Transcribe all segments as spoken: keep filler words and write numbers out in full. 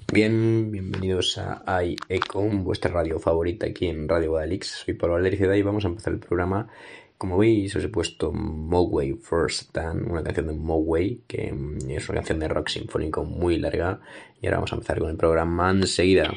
Bien, bienvenidos a iEco, vuestra radio favorita aquí en Radio Guadalix. Soy Pablo Valericeda y vamos a empezar el programa. Como veis, os he puesto Mogwai First Dan, una canción de Mogwai, que es una canción de rock sinfónico muy larga. Y ahora vamos a empezar con el programa enseguida.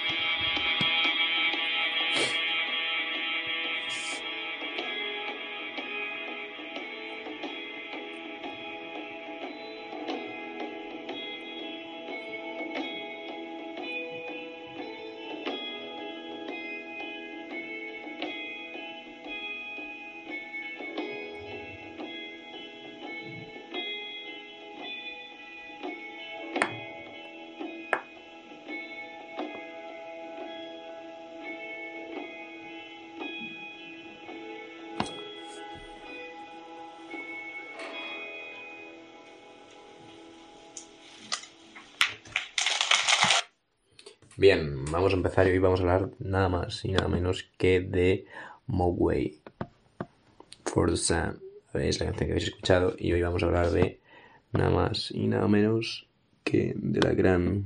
Bien, vamos a empezar y hoy vamos a hablar nada más y nada menos que de Mogwai for the Sun. Es la canción que habéis escuchado y hoy vamos a hablar de nada más y nada menos que de la gran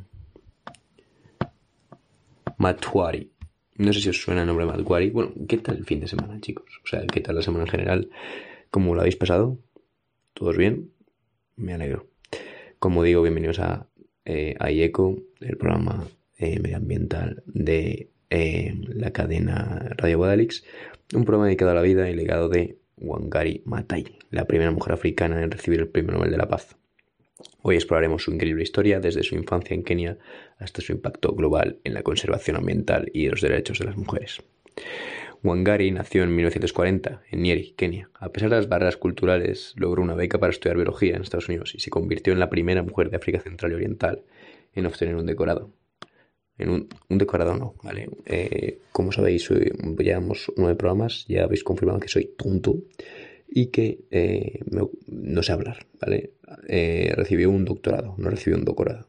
Matoari. No sé si os suena el nombre Matoari. Bueno, ¿qué tal el fin de semana, chicos? O sea, ¿qué tal la semana en general? ¿Cómo lo habéis pasado? ¿Todos bien? Me alegro. Como digo, bienvenidos a, eh, a iEco, el programa Eh, medioambiental de eh, la cadena Radio Guadalix, un programa dedicado a la vida y legado de Wangari Maathai, la primera mujer africana en recibir el Premio Nobel de la Paz. Hoy exploraremos su increíble historia desde su infancia en Kenia hasta su impacto global en la conservación ambiental y los derechos de las mujeres. Wangari nació en mil novecientos cuarenta en Nyeri, Kenia. A pesar de las barreras culturales, logró una beca para estudiar biología en Estados Unidos y se convirtió en la primera mujer de África Central y Oriental en obtener un decorado. En un, un decorado no, ¿vale? Eh, como sabéis, soy, llevamos nueve programas, ya habéis confirmado que soy tonto y que eh, me, no sé hablar, ¿vale? Eh, recibió un doctorado, no recibió un decorado.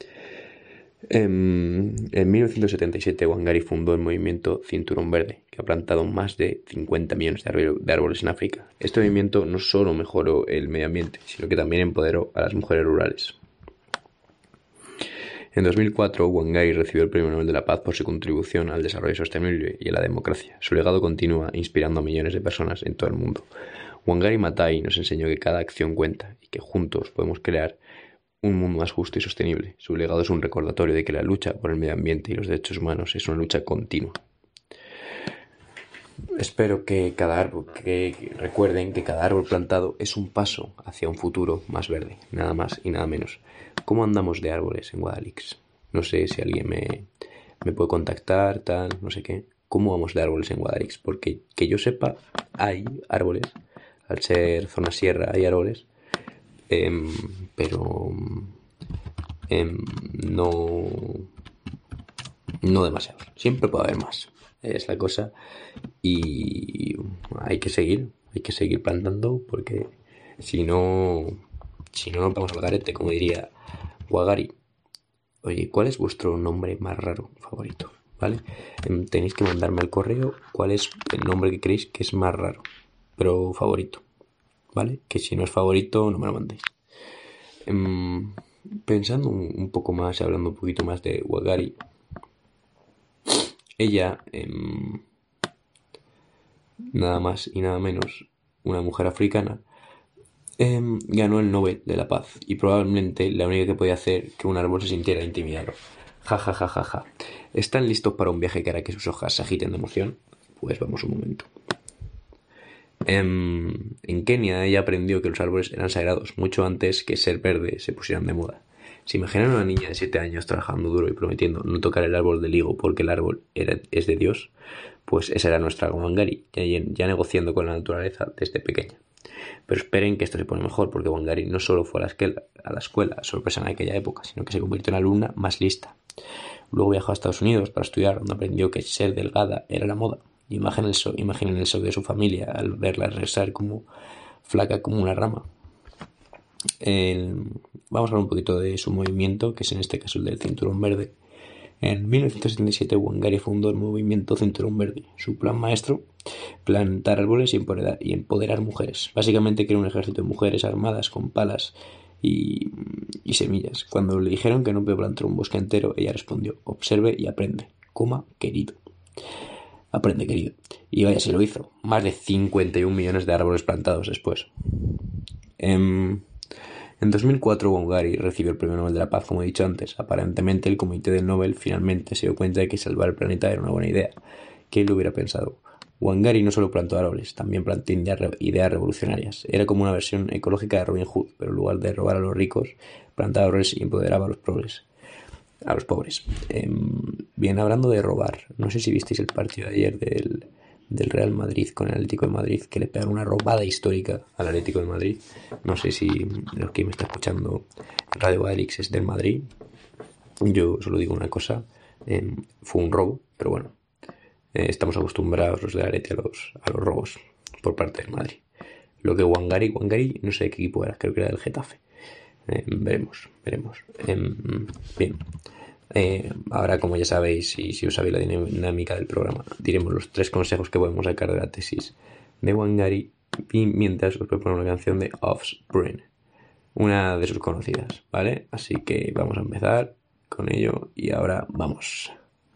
En, en mil novecientos setenta y siete, Wangari fundó el movimiento Cinturón Verde, que ha plantado más de cincuenta millones de árboles en África. Este movimiento no solo mejoró el medio ambiente, sino que también empoderó a las mujeres rurales. En dos mil cuatro, Wangari recibió el Premio Nobel de la Paz por su contribución al desarrollo sostenible y a la democracia. Su legado continúa inspirando a millones de personas en todo el mundo. Wangari Maathai nos enseñó que cada acción cuenta y que juntos podemos crear un mundo más justo y sostenible. Su legado es un recordatorio de que la lucha por el medio ambiente y los derechos humanos es una lucha continua. Espero que cada árbol, que recuerden que cada árbol plantado es un paso hacia un futuro más verde, nada más y nada menos. ¿Cómo andamos de árboles en Guadalix? No sé si alguien me, me puede contactar, tal, no sé qué. ¿Cómo vamos de árboles en Guadalix? Porque que yo sepa, hay árboles. Al ser zona sierra hay árboles. Eh, pero eh, no, no demasiados. Siempre puede haber más. Es la cosa. Y hay que seguir. Hay que seguir plantando porque si no... Si no, nos vamos al garete, como diría Wangari. Oye, ¿cuál es vuestro nombre más raro favorito? ¿Vale? Eh, tenéis que mandarme al correo cuál es el nombre que creéis que es más raro, pero favorito. ¿Vale? Que si no es favorito, no me lo mandéis. Eh, pensando un, un poco más, hablando un poquito más de Wangari, ella, eh, nada más y nada menos, una mujer africana, Eh, ganó el Nobel de la Paz y probablemente la única que podía hacer que un árbol se sintiera intimidado. Ja, ja, ja, ja, ja. ¿Están listos para un viaje que hará que sus hojas se agiten de emoción? Pues vamos un momento. En, en Kenia ella aprendió que los árboles eran sagrados mucho antes que ser verde se pusieran de moda. ¿Se imaginan a una niña de siete años trabajando duro y prometiendo no tocar el árbol del higo porque el árbol era, es de Dios? Pues esa era nuestra Wangari, ya, ya negociando con la naturaleza desde pequeña. Pero esperen que esto se pone mejor, porque Wangari no solo fue a la, escuela, a la escuela, sorpresa en aquella época, sino que se convirtió en la alumna más lista. Luego viajó a Estados Unidos para estudiar, donde aprendió que ser delgada era la moda. Imaginen el shock, imaginen el shock de su familia al verla regresar como flaca como una rama. El, vamos a hablar un poquito de su movimiento, que es en este caso el del Cinturón Verde. En mil novecientos setenta y siete, Wangari fundó el movimiento Cinturón Verde. Su plan maestro, plantar árboles y empoderar, y empoderar mujeres. Básicamente creó un ejército de mujeres armadas con palas y, y semillas. Cuando le dijeron que no podía plantar un bosque entero, ella respondió: observe y aprende, coma, querido. Aprende, querido. Y vaya, si lo hizo. Más de cincuenta y un millones de árboles plantados después. En, en dos mil cuatro, Wangari recibió el Premio Nobel de la Paz, como he dicho antes. Aparentemente, el comité del Nobel finalmente se dio cuenta de que salvar el planeta era una buena idea. ¿Quién lo hubiera pensado? Wangari no solo plantó árboles, también plantó ideas revolucionarias. Era como una versión ecológica de Robin Hood, pero en lugar de robar a los ricos, plantaba árboles y empoderaba a los pobres. A los pobres. Eh, bien, hablando de robar, no sé si visteis el partido de ayer del, del Real Madrid con el Atlético de Madrid, que le pegaron una robada histórica al Atlético de Madrid. No sé si los que me está escuchando en Radio Galix es del Madrid. Yo solo digo una cosa, eh, fue un robo, pero bueno, eh, estamos acostumbrados los de Atleti a los, a los robos por parte del Madrid. Lo que Wangari, Wangari, no sé de qué equipo era, creo que era del Getafe. Eh, veremos, veremos. Eh, bien, eh, ahora como ya sabéis, y si os sabéis la dinámica del programa, diremos los tres consejos que podemos sacar de la tesis de Wangari, y mientras os propongo una canción de Offspring, una de sus conocidas, ¿vale? Así que vamos a empezar con ello y ahora vamos.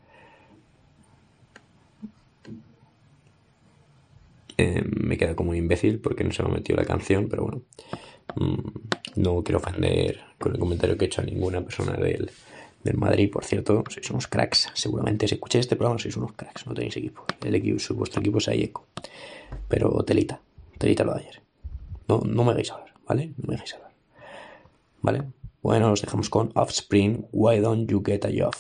Eh, me queda como un imbécil porque no se me ha metido la canción, pero bueno, mmm, no quiero ofender con el comentario que he hecho a ninguna persona del, del Madrid. Por cierto, sois unos cracks. Seguramente si escucháis este programa sois unos cracks, no tenéis equipo. El equipo, vuestro equipo es Ayeco. Pero telita, telita lo de ayer. No, no me hagáis hablar, ¿vale? No me hagáis hablar. ¿Vale? Bueno, nos dejamos con Offspring, Why Don't You Get a Job?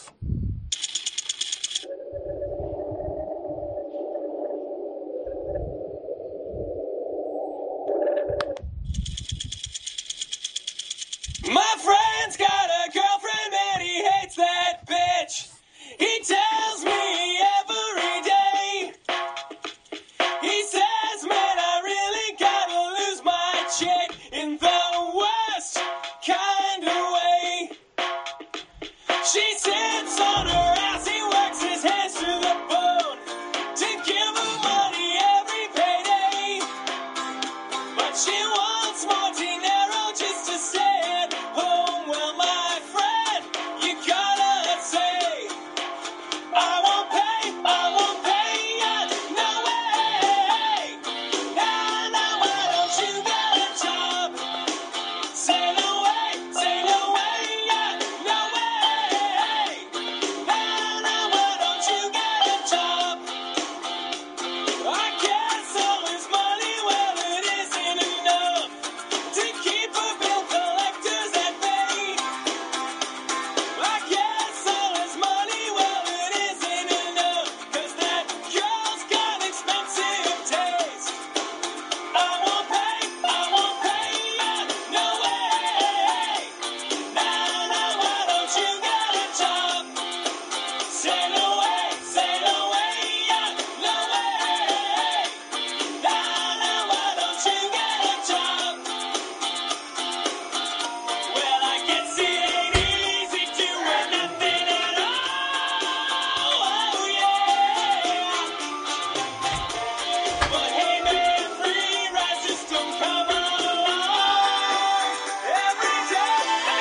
My friend's got a girlfriend and he hates that bitch. He tells me every day. He says, man, I really gotta lose my chick in the worst kind of way. She sits on her ass, he works his hands to the bone to give her money every payday. But she wants more dinero just to stay at home. Well, my friend, you gotta say, I won't pay, I won't pay ya, no way. Nah, nah, why don't you get a job? Say no way, say no way, yeah, no way. Nah, nah, why don't you get a job? I guess all this money, well, it isn't enough to keep her bill collectors at bay. I guess all this money, well, it isn't enough, 'cause that girl's got expensive taste. I won't pay, I won't pay ya, no way. Nah, nah, why don't you get a job? Say no way, say no way, yeah, no way. Nah, nah, why don't you get a job? Well, I guess it ain't easy doing nothing at all, oh yeah. But hey man, free rides just don't come along every day.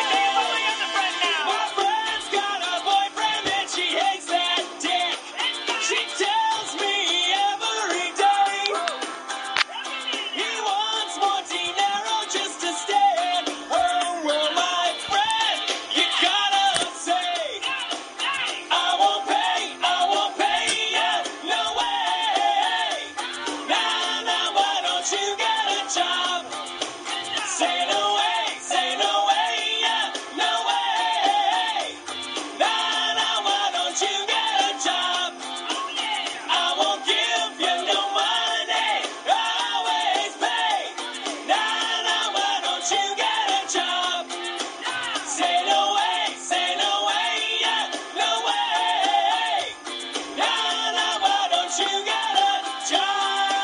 My friend's got a boyfriend and she hates that dick. She tells me every day he wants more dinero just to stay at home. Well, my friend, you gotta say, I won't pay, I won't pay ya, no way. Nah, nah, why don't you get a job? Say no way, say no way, yeah, no way. Nah, nah, why don't you get a job? I won't give you no money, I always pay. Nah, nah, why don't you get a job? Say no way, say no way, yeah, no way. Nah, nah, why don't you get a job?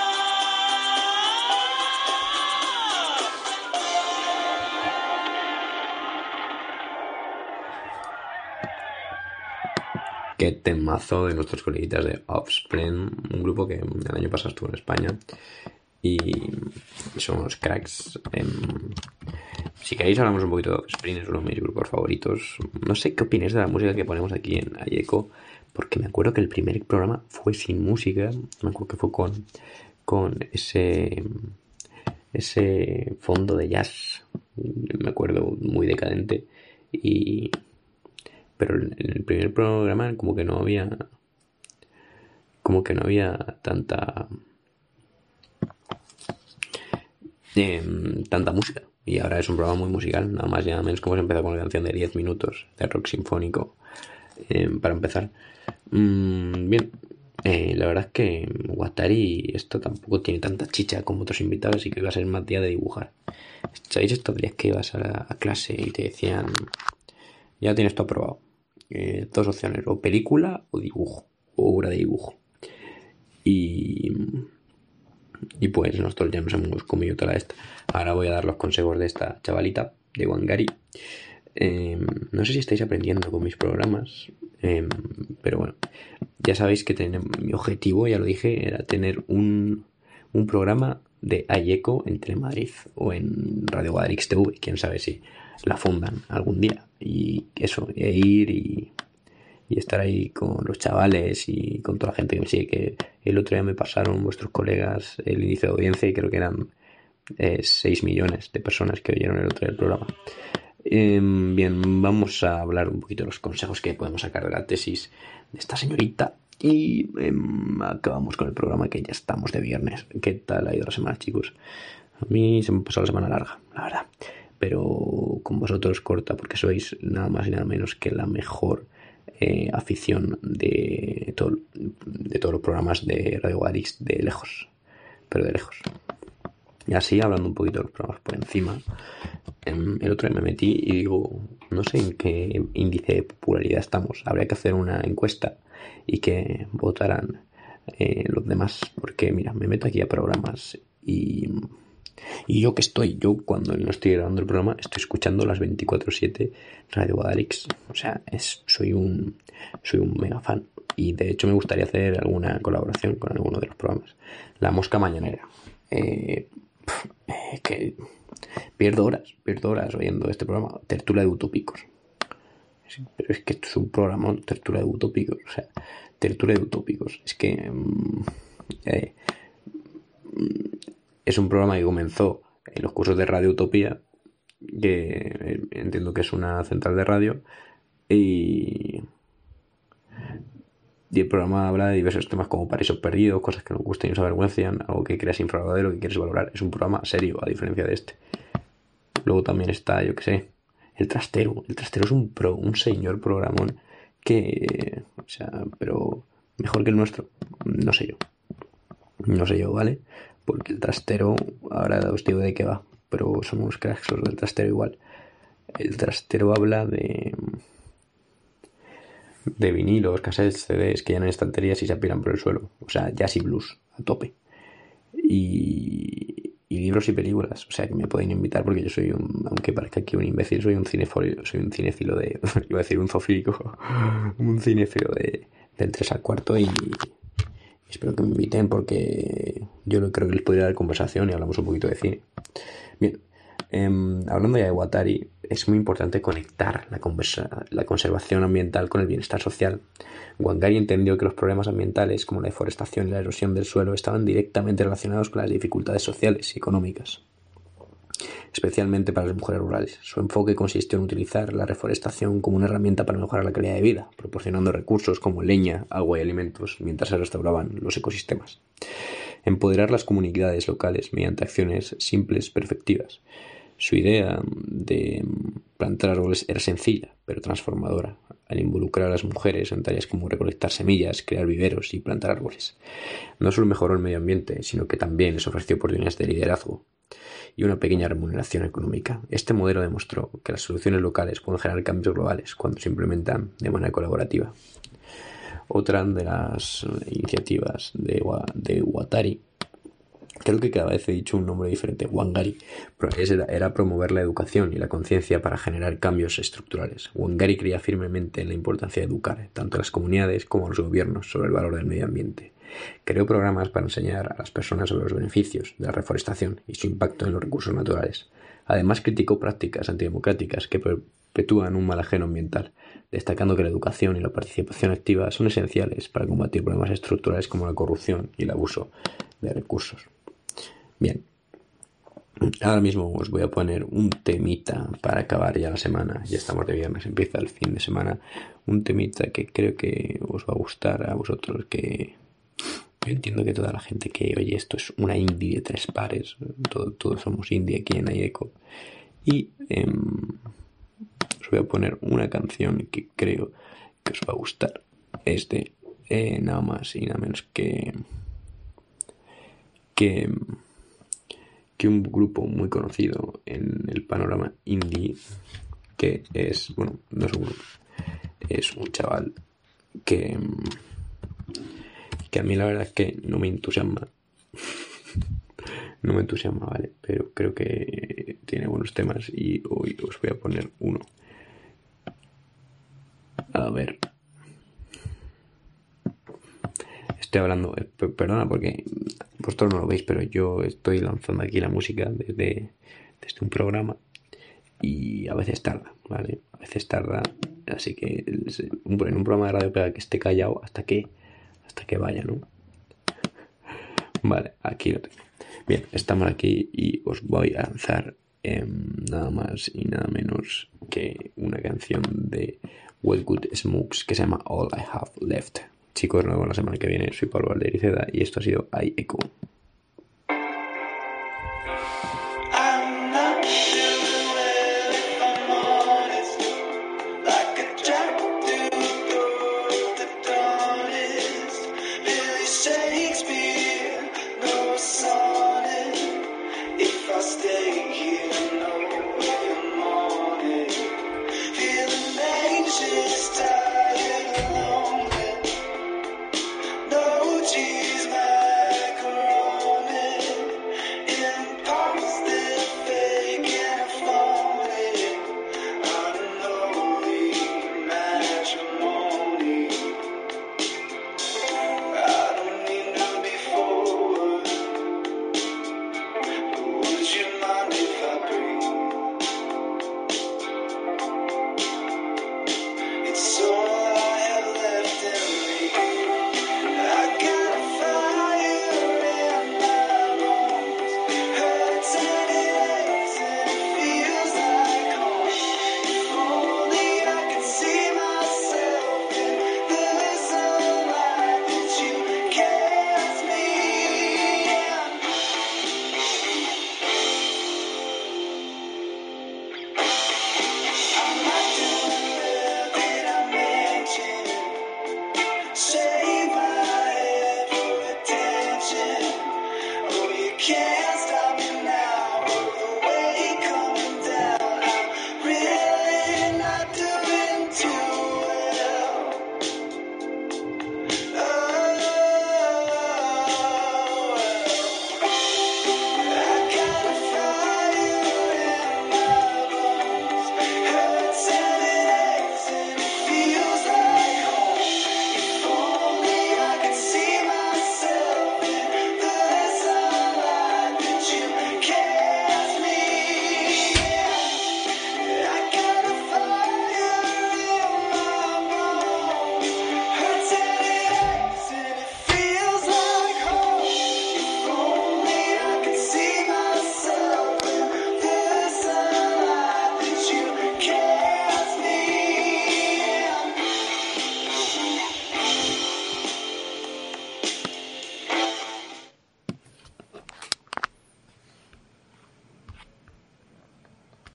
Qué temazo de nuestros coleguitas de Offspring, un grupo que el año pasado estuvo en España y son unos cracks. Eh, Si queréis hablamos un poquito de Offspring, es uno de mis grupos favoritos. No sé qué opináis de la música que ponemos aquí en Ayeco, porque me acuerdo que el primer programa fue sin música. Me acuerdo que fue con, con ese, ese fondo de jazz, me acuerdo, muy decadente. Y pero en el primer programa como que no había como que no había tanta eh, tanta música, y ahora es un programa muy musical, nada más y nada menos. Como hemos empezado con una canción de diez minutos de rock sinfónico, eh, para empezar. Mm, bien, eh, la verdad es que Watari esto tampoco tiene tanta chicha como otros invitados, y que iba a ser más día de dibujar. ¿Sabéis estos días que ibas a, la, a clase y te decían, ya tienes todo aprobado? Eh, dos opciones, o película o dibujo, o obra de dibujo. Y, y pues nosotros ya nos hemos comido toda esta. Ahora voy a dar los consejos de esta chavalita, de Wangari. Eh, no sé si estáis aprendiendo con mis programas, eh, pero bueno, ya sabéis que ten, mi objetivo, ya lo dije, era tener un, un programa de Ayeco en Telemadrid o en Radio Guadalix T V, quién sabe si la fundan algún día, y eso, e ir y, y estar ahí con los chavales y con toda la gente que me sigue, que el otro día me pasaron vuestros colegas el índice de audiencia y creo que eran eh, seis millones de personas que oyeron el otro día el programa. Eh, bien, vamos a hablar un poquito de los consejos que podemos sacar de la tesis de esta señorita. Y eh, acabamos con el programa, que ya estamos de viernes. ¿Qué tal ha ido la semana, chicos? A mí se me ha pasado la semana larga, la verdad. Pero con vosotros corta, porque sois nada más y nada menos que la mejor eh, afición de, todo, de todos los programas de Radio Guadix, de lejos. Pero de lejos. Y así, hablando un poquito de los programas por encima, el otro día me metí y digo, no sé en qué índice de popularidad estamos. Habría que hacer una encuesta y que votaran eh, los demás, porque mira, me meto aquí a programas y, y yo que estoy, yo cuando no estoy grabando el programa estoy escuchando las veinticuatro siete Radio Guadalix. O sea, es, soy un soy un mega fan, y de hecho me gustaría hacer alguna colaboración con alguno de los programas. La Mosca Mañanera, eh, pff, eh, que pierdo horas, pierdo horas oyendo este programa. Tertulia de Utópicos. Sí, pero es que esto es un programa, Tertulia de Utópicos. O sea, Tertulia de Utópicos. Es que mmm, eh, es un programa que comenzó en los cursos de Radio Utopía, que eh, entiendo que es una central de radio, y... y el programa habla de diversos temas como paraísos perdidos, cosas que nos gustan y nos avergüenzan, algo que creas infravalorar de lo que quieres valorar. Es un programa serio, a diferencia de este. Luego también está, yo que sé, El Trastero. El Trastero es un pro, un señor programón que, o sea, pero mejor que el nuestro, no sé yo. No sé yo, ¿vale? Porque el Trastero, ahora os digo de qué va, pero son unos cracks los del Trastero igual. El Trastero habla de... de vinilos, cassettes, C Ds que ya en estanterías y se apilan por el suelo. O sea, jazz y blues a tope. Y, y libros y películas. O sea, que me pueden invitar, porque yo soy un, aunque parezca aquí un imbécil, soy un cinéfilo, soy un cinéfilo de... iba a decir un zoofílico. Un cinéfilo de, del tres al cuarto, y, y espero que me inviten, porque yo creo que les podría dar conversación y hablamos un poquito de cine. Bien. Eh, hablando ya de Watari, es muy importante conectar la, conversa, la conservación ambiental con el bienestar social. Wangari entendió que los problemas ambientales, como la deforestación y la erosión del suelo, estaban directamente relacionados con las dificultades sociales y económicas, especialmente para las mujeres rurales. Su enfoque consistió en utilizar la reforestación como una herramienta para mejorar la calidad de vida, proporcionando recursos como leña, agua y alimentos, mientras se restauraban los ecosistemas. Empoderar las comunidades locales mediante acciones simples pero efectivas. Su idea de plantar árboles era sencilla, pero transformadora, al involucrar a las mujeres en tareas como recolectar semillas, crear viveros y plantar árboles. No solo mejoró el medio ambiente, sino que también les ofreció oportunidades de liderazgo y una pequeña remuneración económica. Este modelo demostró que las soluciones locales pueden generar cambios globales cuando se implementan de manera colaborativa. Otra de las iniciativas de, de Watari, creo que cada vez he dicho un nombre diferente, Wangari, era promover la educación y la conciencia para generar cambios estructurales. Wangari creía firmemente en la importancia de educar, tanto a las comunidades como a los gobiernos, sobre el valor del medio ambiente. Creó programas para enseñar a las personas sobre los beneficios de la reforestación y su impacto en los recursos naturales. Además criticó prácticas antidemocráticas que perpetúan un mal ajeno ambiental, destacando que la educación y la participación activa son esenciales para combatir problemas estructurales como la corrupción y el abuso de recursos. Bien, ahora mismo os voy a poner un temita para acabar ya la semana. Ya estamos de viernes, empieza el fin de semana. Un temita que creo que os va a gustar a vosotros, que yo entiendo que toda la gente que oye esto es una indie de tres pares. Todo, todos somos indie aquí en Aieco. Y eh, os voy a poner una canción que creo que os va a gustar. Es de eh, nada más y nada menos que... que... que un grupo muy conocido en el panorama indie, que es, bueno, no es un grupo, es un chaval que, que a mí la verdad es que no me entusiasma, no me entusiasma, ¿vale? Pero creo que tiene buenos temas y hoy os voy a poner uno. A ver. Estoy hablando, eh, perdona porque vosotros no lo veis, pero yo estoy lanzando aquí la música desde, desde un programa y a veces tarda, ¿vale? A veces tarda, así que en un programa de radio pega que esté callado hasta que, hasta que vaya, ¿no? Vale, aquí lo tengo. Bien, estamos aquí y os voy a lanzar eh, nada más y nada menos que una canción de Wellgood Smokes que se llama All I Have Left. Chicos, nos vemos la semana que viene. Soy Pablo Valdericeda y esto ha sido Aieco.